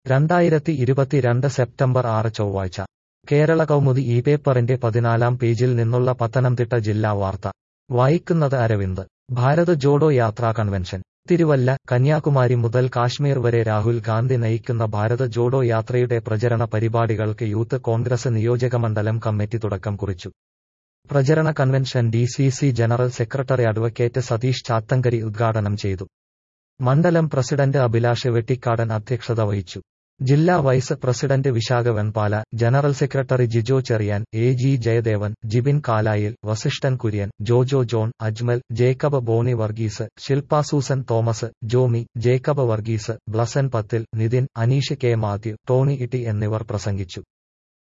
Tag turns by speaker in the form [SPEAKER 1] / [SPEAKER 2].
[SPEAKER 1] 2022 September 6 ചൊവ്വാഴ്ച കേരള കൗമുദി ഈ പേപ്പറിന്റെ 14-ാം പേജിൽ നിന്നുള്ള പത്തനംതിട്ട ജില്ലാ വാർത്ത വായിക്കുന്നത് അരവിന്ദ്. ഭാരത് ജോഡോ യാത്രാ കൺവെൻഷൻ തിരുവല്ല. കന്യാകുമാരി മുതൽ കാശ്മീർ വരെ രാഹുൽ ഗാന്ധി നയിക്കുന്ന ഭാരത് ജോഡോ യാത്രയുടെ പ്രചരണ പരിപാടികൾക്ക് യൂത്ത് കോൺഗ്രസ് നിയോജകമണ്ഡലം കമ്മിറ്റി തുടക്കം കുറിച്ചു. പ്രചരണ convention DCC general secretary advocate Satheesh Chathankary ഉദ്ഘാടനം ചെയ്തു. മണ്ഡലം പ്രസിഡന്റ് അഭിലാഷ് വെട്ടിക്കാടൻ അധ്യക്ഷത വഹിച്ചു. ജില്ലാ vice president Vishakha Venpala, general secretary Jijo Cheriyan, AG Jayadevan, Jibin Kalayil, Vasishtan Kurian, Jojo John, Ajmal, Jacob Boney Varghese, Shilpa Susan Thomas, Jomy, Jacob Varghese, Blessan Pathil, Nithin, Aneesh K. Mathew, Tony Itty എന്നിവർ പ്രസംഗിച്ചു.